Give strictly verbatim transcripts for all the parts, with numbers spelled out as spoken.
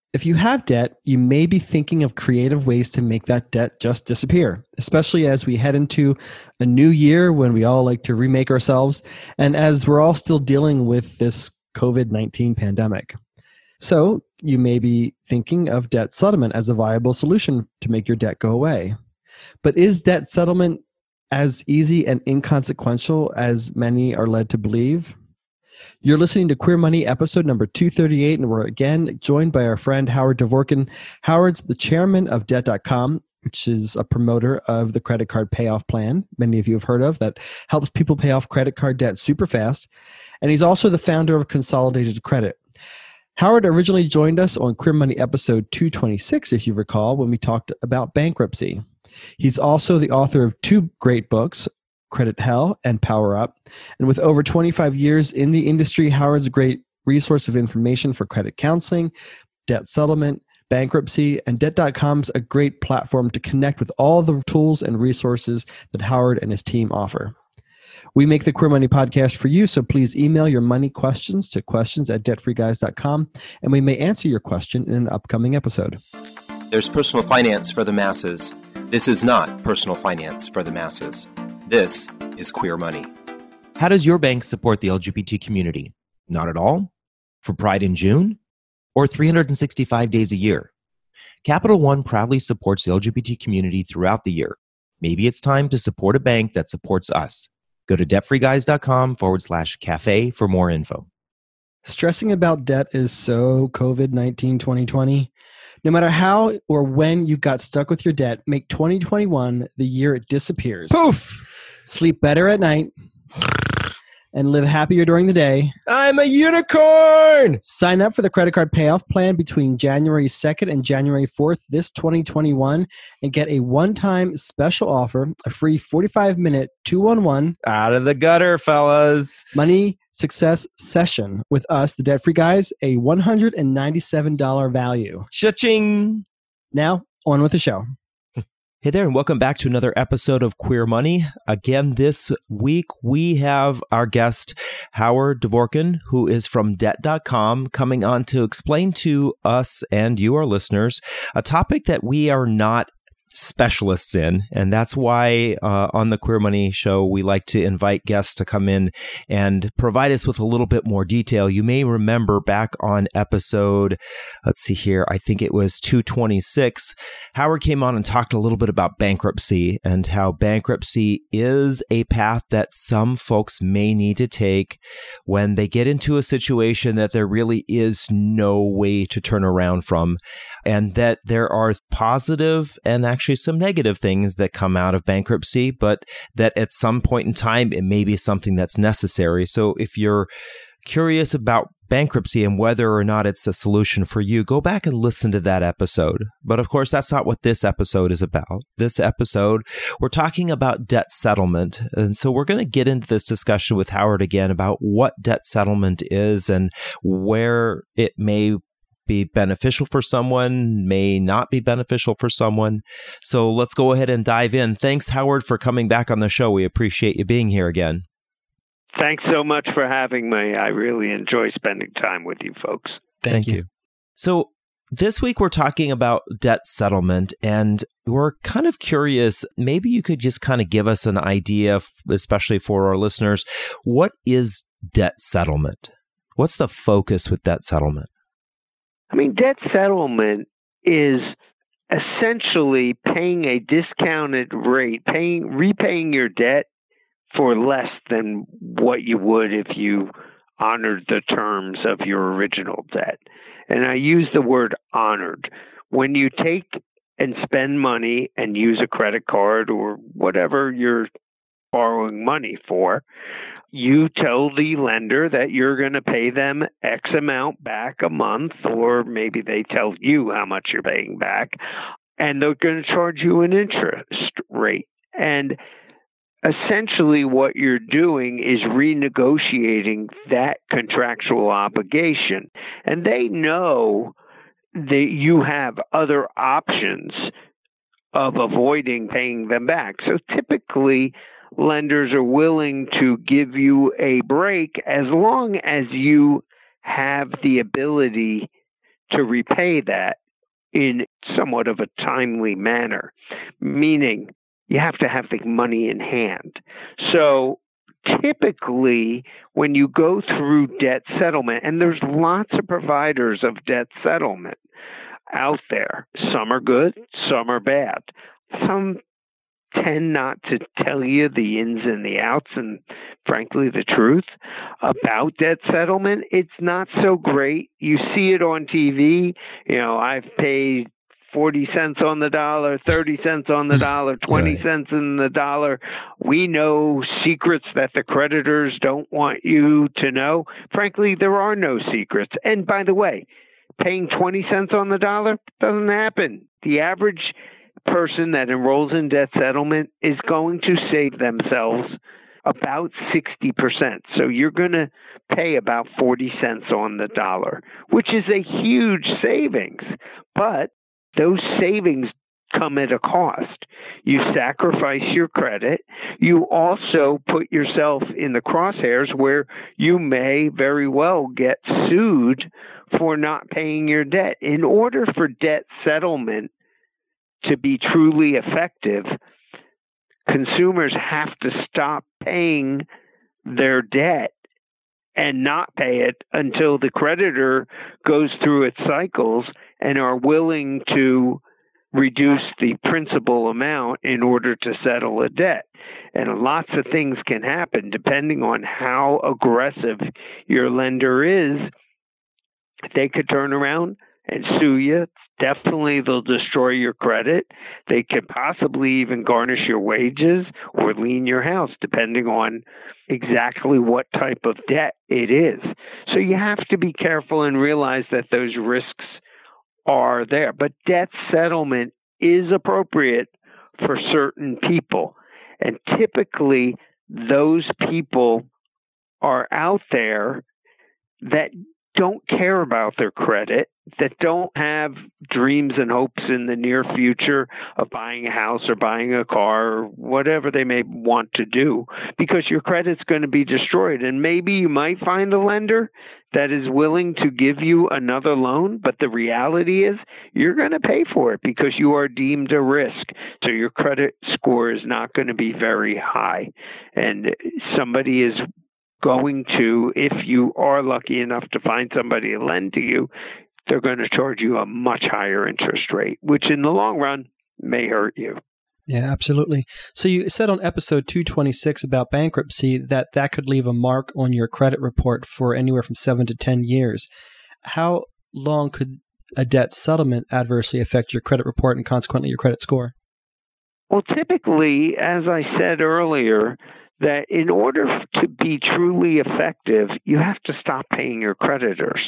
If you have debt, you may be thinking of creative ways to make that debt just disappear, especially as we head into a new year when we all like to remake ourselves and as we're all still dealing with this covid nineteen pandemic. So you may be thinking of debt settlement as a viable solution to make your debt go away. But is debt settlement as easy and inconsequential as many are led to believe? You're listening to Queer Money episode number two thirty-eight, and we're again joined by our friend Howard Dvorkin. Howard's the chairman of debt dot com, which is a promoter of the credit card payoff plan, many of you have heard of, that helps people pay off credit card debt super fast. And he's also the founder of Consolidated Credit. Howard originally joined us on Queer Money episode two twenty-six, if you recall, when we talked about bankruptcy. He's also the author of two great books, Credit Hell and Power Up. And with over twenty-five years in the industry, Howard's a great resource of information for credit counseling, debt settlement, bankruptcy, and debt dot com's a great platform to connect with all the tools and resources that Howard and his team offer. We make the Queer Money podcast for you, so please email your money questions to questions at debt free guys dot com, and we may answer your question in an upcoming episode. There's personal finance for the masses. This is not personal finance for the masses. This is Queer Money. How does your bank support the L G B T community? Not at all? For Pride in June? Or three hundred sixty-five days a year? Capital One proudly supports the L G B T community throughout the year. Maybe it's time to support a bank that supports us. Go to debt free guys dot com forward slash cafe for more info. Stressing about debt is so covid nineteen twenty twenty. No matter how or when you got stuck with your debt, make twenty twenty-one the year it disappears. Poof! Sleep better at night and live happier during the day. I'm a unicorn! Sign up for the credit card payoff plan between January second and January fourth this twenty twenty-one and get a one-time special offer, a free forty-five minute two one one Out of the gutter, fellas. money success session with us, the Debt Free Guys, a one hundred ninety-seven dollars value. Cha-ching! Now, on with the show. Hey there, and welcome back to another episode of Queer Money. Again, this week we have our guest, Howard Dvorkin, who is from debt dot com, coming on to explain to us and you, our listeners, a topic that we are not specialists in. And that's why uh, on the Queer Money show, we like to invite guests to come in and provide us with a little bit more detail. You may remember back on episode, let's see here, I think it was two twenty-six, Howard came on and talked a little bit about bankruptcy and how bankruptcy is a path that some folks may need to take when they get into a situation that there really is no way to turn around from, and that there are positive and actually some negative things that come out of bankruptcy, but that at some point in time, it may be something that's necessary. So if you're curious about bankruptcy and whether or not it's a solution for you, go back and listen to that episode. But of course, that's not what this episode is about. This episode, we're talking about debt settlement. And so we're going to get into this discussion with Howard again about what debt settlement is and where it may be beneficial for someone, may not be beneficial for someone. So let's go ahead and dive in. Thanks, Howard, for coming back on the show. We appreciate you being here again. Thanks so much for having me. I really enjoy spending time with you folks. Thank, Thank you. you. So this week we're talking about debt settlement, and we're kind of curious, maybe you could just kind of give us an idea, especially for our listeners, what is debt settlement? What's the focus with debt settlement? I mean, debt settlement is essentially paying a discounted rate, paying repaying your debt for less than what you would if you honored the terms of your original debt. And I use the word honored. When you take and spend money and use a credit card or whatever you're borrowing money for, you tell the lender that you're going to pay them X amount back a month, or maybe they tell you how much you're paying back, and they're going to charge you an interest rate. And essentially what you're doing is renegotiating that contractual obligation. And they know that you have other options of avoiding paying them back. So typically, lenders are willing to give you a break as long as you have the ability to repay that in somewhat of a timely manner, meaning you have to have the money in hand. So typically, when you go through debt settlement, and there's lots of providers of debt settlement out there, some are good, some are bad. Some tend not to tell you the ins and the outs and, frankly, the truth about debt settlement. It's not so great. You see it on T V. You know, I've paid forty cents on the dollar, thirty cents on the dollar, twenty right. cents in the dollar. We know secrets that the creditors don't want you to know. Frankly, there are no secrets. And by the way, paying twenty cents on the dollar doesn't happen. The average person that enrolls in debt settlement is going to save themselves about sixty percent. So you're going to pay about forty cents on the dollar, which is a huge savings. But those savings come at a cost. You sacrifice your credit. You also put yourself in the crosshairs where you may very well get sued for not paying your debt. In order for debt settlement to be truly effective, consumers have to stop paying their debt and not pay it until the creditor goes through its cycles and are willing to reduce the principal amount in order to settle a debt. And lots of things can happen depending on how aggressive your lender is. They could turn around and sue you. Definitely, they'll destroy your credit. They could possibly even garnish your wages or lien your house, depending on exactly what type of debt it is. So you have to be careful and realize that those risks are there. But debt settlement is appropriate for certain people. And typically, those people are out there that don't care about their credit, that don't have dreams and hopes in the near future of buying a house or buying a car or whatever they may want to do, because your credit's going to be destroyed. And maybe you might find a lender that is willing to give you another loan, but the reality is you're going to pay for it because you are deemed a risk. So your credit score is not going to be very high. And somebody is going to, if you are lucky enough to find somebody to lend to you, they're going to charge you a much higher interest rate, which in the long run may hurt you. Yeah, absolutely. So you said on episode two twenty-six about bankruptcy that that could leave a mark on your credit report for anywhere from seven to ten years. How long could a debt settlement adversely affect your credit report and consequently your credit score? Well, typically, as I said earlier, that in order to be truly effective, you have to stop paying your creditors.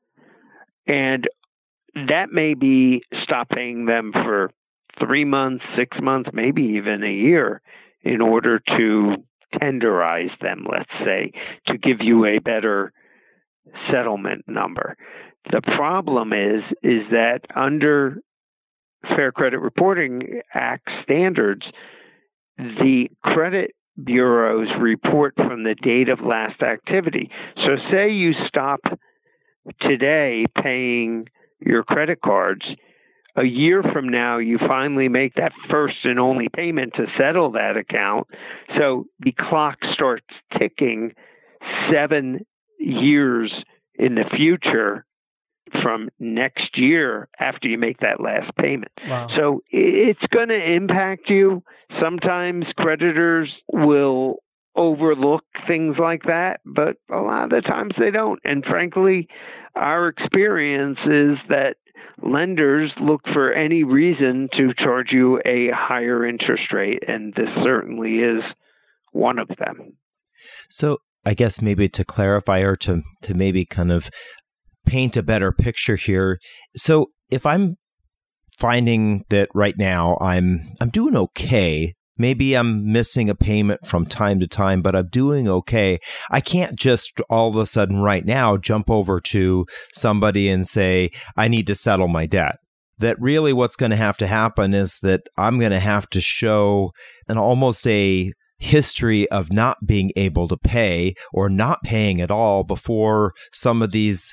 And that may be stop paying them for three months, six months, maybe even a year in order to tenderize them, let's say, to give you a better settlement number. The problem is, is that under Fair Credit Reporting Act standards, the credit bureaus report from the date of last activity. So say you stop today paying your credit cards, a year from now you finally make that first and only payment to settle that account. So the clock starts ticking seven years in the future from next year after you make that last payment. Wow. So it's going to impact you. Sometimes creditors will overlook things like that, but a lot of the times they don't. And frankly, our experience is that lenders look for any reason to charge you a higher interest rate, and this certainly is one of them. So I guess maybe to clarify or to, to maybe kind of paint a better picture here. So if I'm finding that right now I'm I'm doing okay, maybe I'm missing a payment from time to time, but I'm doing okay, I can't just all of a sudden right now jump over to somebody and say, I need to settle my debt. That really what's going to have to happen is that I'm going to have to show an almost a history of not being able to pay or not paying at all before some of these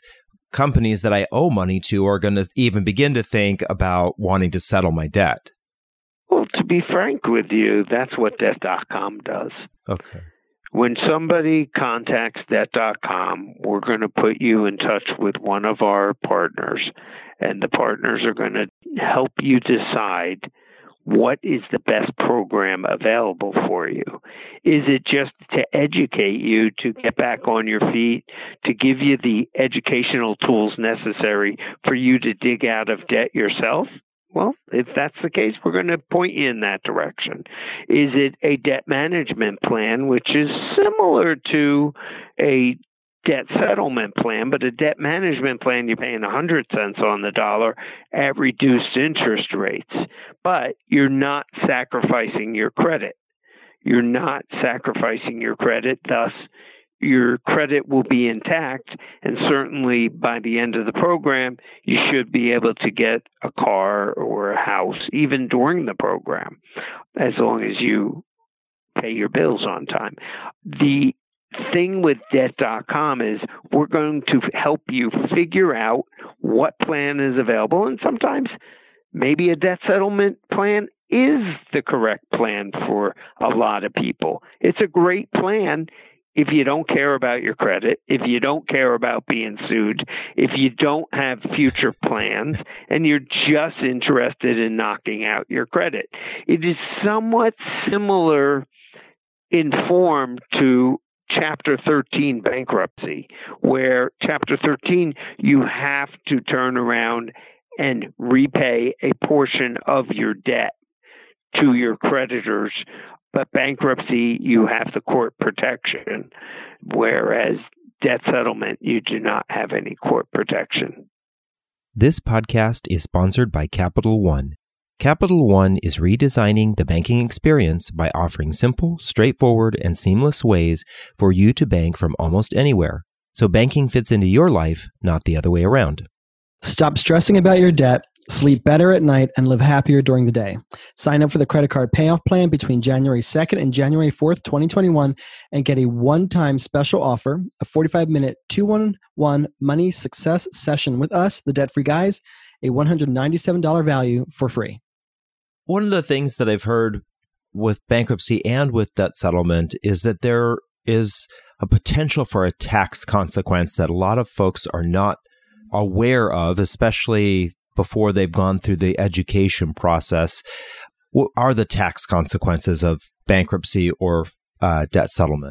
companies that I owe money to are going to even begin to think about wanting to settle my debt? Well, to be frank with you, that's what debt dot com does. Okay. When somebody contacts debt dot com, we're going to put you in touch with one of our partners, and the partners are going to help you decide what is the best program available for you. Is it just to educate you to get back on your feet, to give you the educational tools necessary for you to dig out of debt yourself? Well, if that's the case, we're going to point you in that direction. Is it a debt management plan, which is similar to a debt settlement plan, but a debt management plan, you're paying one hundred cents on the dollar at reduced interest rates, but you're not sacrificing your credit. You're not sacrificing your credit, thus your credit will be intact, and certainly by the end of the program, you should be able to get a car or a house, even during the program, as long as you pay your bills on time. The thing with debt dot com is we're going to help you figure out what plan is available, and sometimes maybe a debt settlement plan is the correct plan for a lot of people. It's a great plan if you don't care about your credit, if you don't care about being sued, if you don't have future plans, and you're just interested in knocking out your credit. It is somewhat similar in form to Chapter thirteen bankruptcy, where Chapter thirteen, you have to turn around and repay a portion of your debt to your creditors. But bankruptcy, you have the court protection, whereas debt settlement, you do not have any court protection. This podcast is sponsored by Capital One. Capital One is redesigning the banking experience by offering simple, straightforward, and seamless ways for you to bank from almost anywhere. So banking fits into your life, not the other way around. Stop stressing about your debt, sleep better at night, and live happier during the day. Sign up for the credit card payoff plan between January second and January fourth, twenty twenty-one, and get a one-time special offer, a forty-five minute two one one money success session with us, the Debt Free Guys, a one hundred ninety-seven dollars value for free. One of the things that I've heard with bankruptcy and with debt settlement is that there is a potential for a tax consequence that a lot of folks are not aware of, especially before they've gone through the education process. What are the tax consequences of bankruptcy or uh, debt settlement?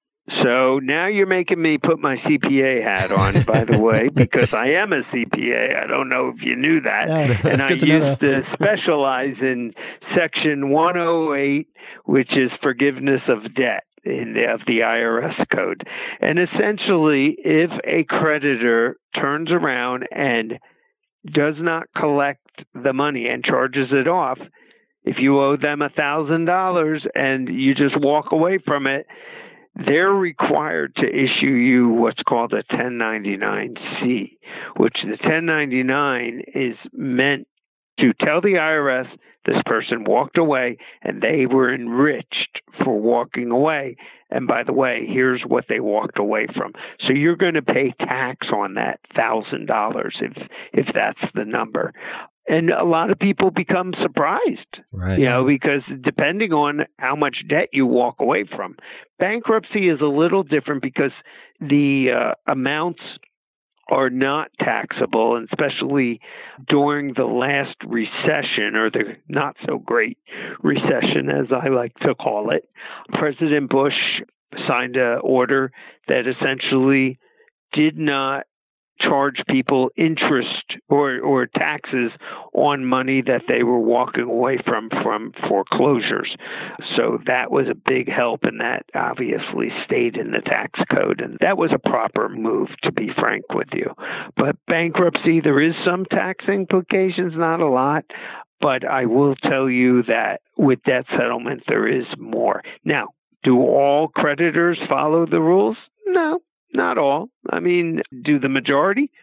So now you're making me put my C P A hat on, by the way, because I am a C P A. I don't know if you knew that. Yeah, and I to used to specialize in Section one oh eight, which is forgiveness of debt in the, of the I R S code. And essentially, if a creditor turns around and does not collect the money and charges it off, if you owe them one thousand dollars and you just walk away from it, they're required to issue you what's called a ten ninety-nine C, which the ten ninety-nine is meant to tell the I R S this person walked away and they were enriched for walking away. And by the way, here's what they walked away from. So you're going to pay tax on that one thousand dollars if if that's the number. And a lot of people become surprised, right. you know, because depending on how much debt you walk away from. Bankruptcy is a little different because the uh, amounts are not taxable, and especially during the last recession, or the not so great recession, as I like to call it. President Bush signed an order that essentially did not charge people interest or, or taxes on money that they were walking away from from foreclosures. So that was a big help, and that obviously stayed in the tax code. And that was a proper move, to be frank with you. But bankruptcy, there is some tax implications, not a lot. But I will tell you that with debt settlement, there is more. Now, do all creditors follow the rules? No. Not all. I mean, do the majority?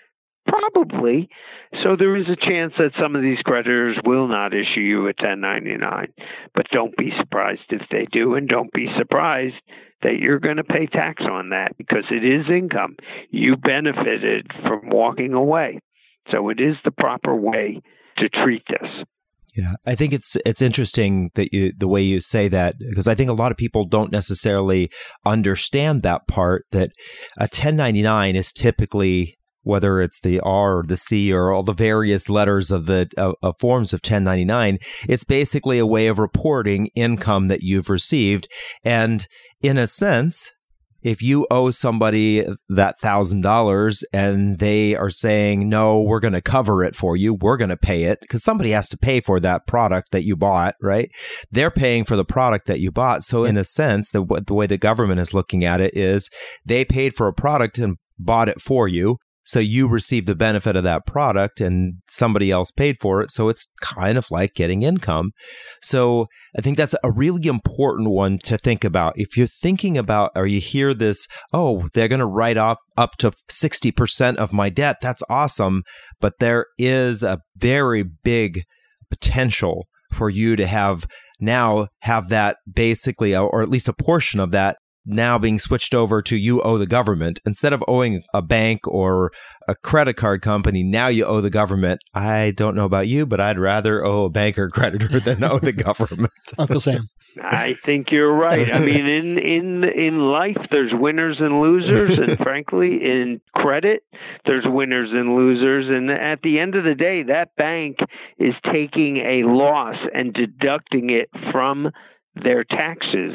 Probably. So there is a chance that some of these creditors will not issue you a ten ninety-nine. But don't be surprised if they do, and don't be surprised that you're going to pay tax on that because it is income. You benefited from walking away. So it is the proper way to treat this. Yeah, I think it's it's interesting that you the way you say that, because I think a lot of people don't necessarily understand that part, that a ten ninety-nine is typically, whether it's the R or the C or all the various letters of the uh, uh, forms of ten ninety-nine, it's basically a way of reporting income that you've received. And in a sense, if you owe somebody that one thousand dollars and they are saying, no, we're going to cover it for you, we're going to pay it, because somebody has to pay for that product that you bought, right? They're paying for the product that you bought. So in a sense, the, the way the government is looking at it is they paid for a product and bought it for you. So you receive the benefit of that product and somebody else paid for it. So it's kind of like getting income. So I think that's a really important one to think about. If you're thinking about, or you hear this, oh, they're going to write off up to sixty percent of my debt. That's awesome. But there is a very big potential for you to have now have that basically, or at least a portion of that now being switched over to you owe the government. Instead of owing a bank or a credit card company, now you owe the government. I don't know about you, but I'd rather owe a bank or creditor than owe the government. Uncle Sam. I think you're right. I mean, in, in, in life, there's winners and losers. And frankly, in credit, there's winners and losers. And at the end of the day, that bank is taking a loss and deducting it from their taxes.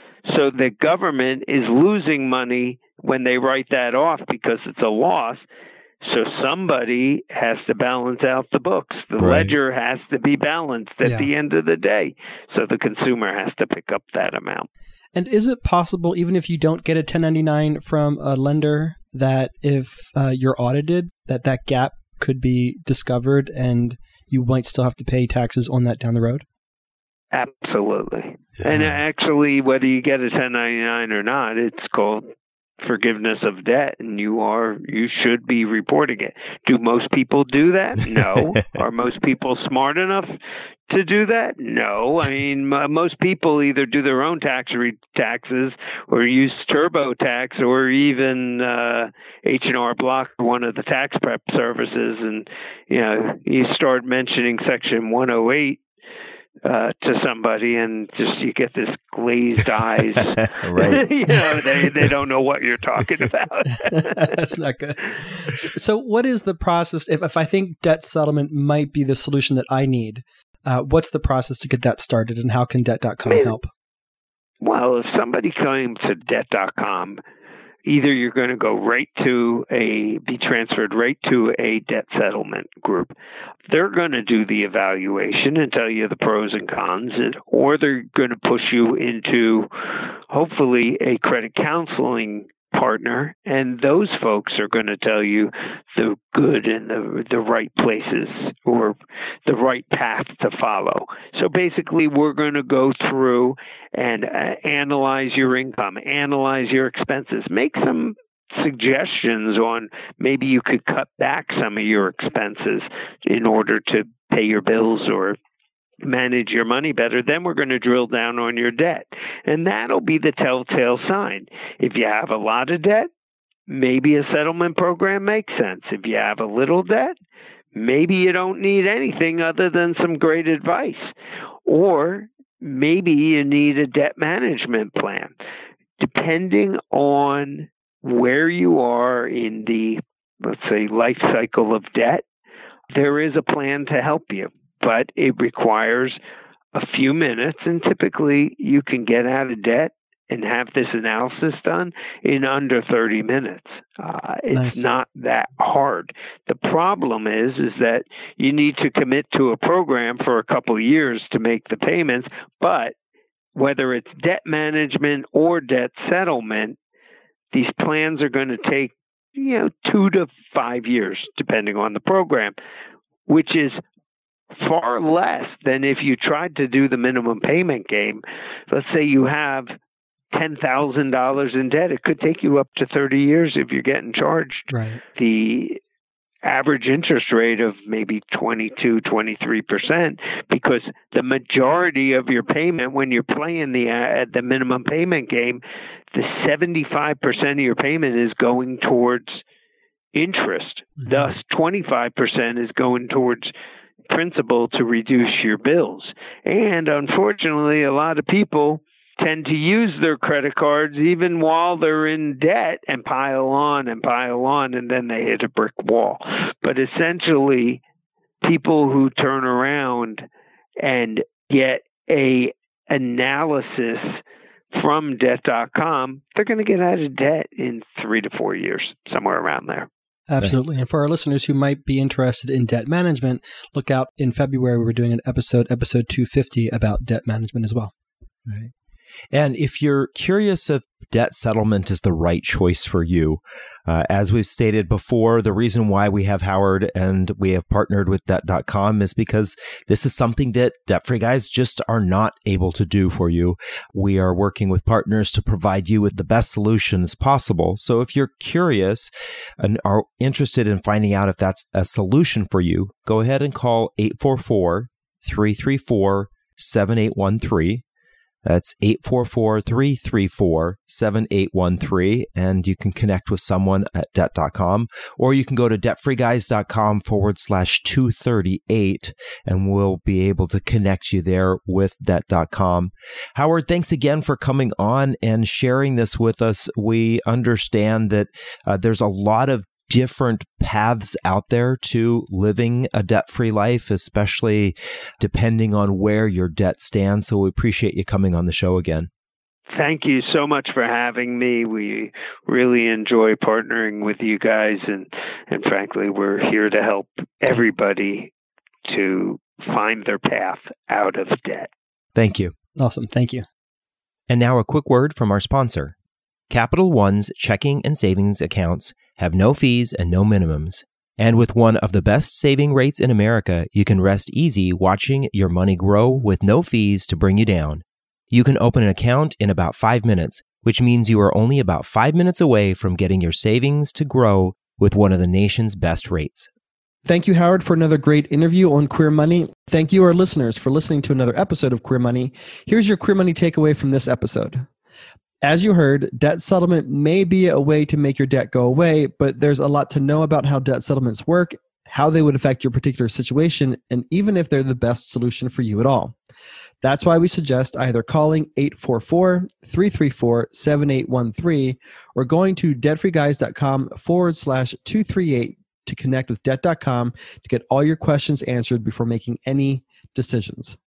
So the government is losing money when they write that off because it's a loss. So somebody has to balance out the books. The Right. ledger has to be balanced at Yeah. the end of the day. So the consumer has to pick up that amount. And is it possible, even if you don't get a ten ninety-nine from a lender, that if uh, you're audited, that that gap could be discovered and you might still have to pay taxes on that down the road? Absolutely. And actually, whether you get a ten ninety-nine or not, it's called forgiveness of debt, and you are you should be reporting it. Do most people do that? No. Are most people smart enough to do that? No. I mean, m- most people either do their own tax re- taxes or use TurboTax or even uh, H and R Block, one of the tax prep services, and you know, you start mentioning Section one oh eight. Uh, to somebody, and just you get this glazed eyes. Right. You know, they, they don't know what you're talking about. That's not good. So, so what is the process? If, if I think debt settlement might be the solution that I need, uh, what's the process to get that started, and how can debt dot com help? Well, if somebody comes to debt dot com, either you're going to go right to a, be transferred right to a debt settlement group. They're going to do the evaluation and tell you the pros and cons, or they're going to push you into, hopefully, a credit counseling partner, and those folks are going to tell you the good and the the right places or the right path to follow. So basically, we're going to go through and uh, analyze your income, analyze your expenses, make some suggestions on maybe you could cut back some of your expenses in order to pay your bills or manage your money better. Then we're going to drill down on your debt. And that'll be the telltale sign. If you have a lot of debt, maybe a settlement program makes sense. If you have a little debt, maybe you don't need anything other than some great advice. Or maybe you need a debt management plan. Depending on where you are in the, let's say, life cycle of debt, there is a plan to help you. But it requires a few minutes, and typically you can get out of debt and have this analysis done in under thirty minutes. Uh, it's Nice. not that hard. The problem is, is that you need to commit to a program for a couple of years to make the payments, but whether it's debt management or debt settlement, these plans are going to take, you know, two to five years, depending on the program, which is far less than if you tried to do the minimum payment game. Let's say you have ten thousand dollars in debt. It could take you up to thirty years if you're getting charged Right. the average interest rate of maybe twenty-two, twenty-three percent, because the majority of your payment, when you're playing the uh, the minimum payment game, the seventy-five percent of your payment is going towards interest. Mm-hmm. Thus, twenty-five percent is going towards principal to reduce your bills. And unfortunately, a lot of people tend to use their credit cards even while they're in debt and pile on and pile on, and then they hit a brick wall. But essentially, people who turn around and get a analysis from debt dot com, they're going to get out of debt in three to four years, somewhere around there. Absolutely. Nice. And for our listeners who might be interested in debt management, look out in February. We're doing an episode, episode two fifty, about debt management as well. Right. And if you're curious if debt settlement is the right choice for you, uh, as we've stated before, the reason why we have Howard and we have partnered with debt dot com is because this is something that debt-free guys just are not able to do for you. We are working with partners to provide you with the best solutions possible. So if you're curious and are interested in finding out if that's a solution for you, go ahead and call eight four four, three three four, seven eight one three. That's eight four four, three three four, seven eight one three, and you can connect with someone at debt dot com, or you can go to debtfreeguys.com forward slash 238, and we'll be able to connect you there with debt dot com. Howard, thanks again for coming on and sharing this with us. We understand that uh, there's a lot of different paths out there to living a debt-free life, especially depending on where your debt stands. So we appreciate you coming on the show again. Thank you so much for having me. We really enjoy partnering with you guys, and, and frankly, we're here to help everybody to find their path out of debt. Thank you. Awesome. Thank you. And now a quick word from our sponsor. Capital One's checking and savings accounts have no fees and no minimums. And with one of the best saving rates in America, you can rest easy watching your money grow with no fees to bring you down. You can open an account in about five minutes, which means you are only about five minutes away from getting your savings to grow with one of the nation's best rates. Thank you, Howard, for another great interview on Queer Money. Thank you, our listeners, for listening to another episode of Queer Money. Here's your Queer Money takeaway from this episode. As you heard, debt settlement may be a way to make your debt go away, but there's a lot to know about how debt settlements work, how they would affect your particular situation, and even if they're the best solution for you at all. That's why we suggest either calling eight four four, three three four, seven eight one three or going to debtfreeguys.com forward slash 238 to connect with debt dot com to get all your questions answered before making any decisions.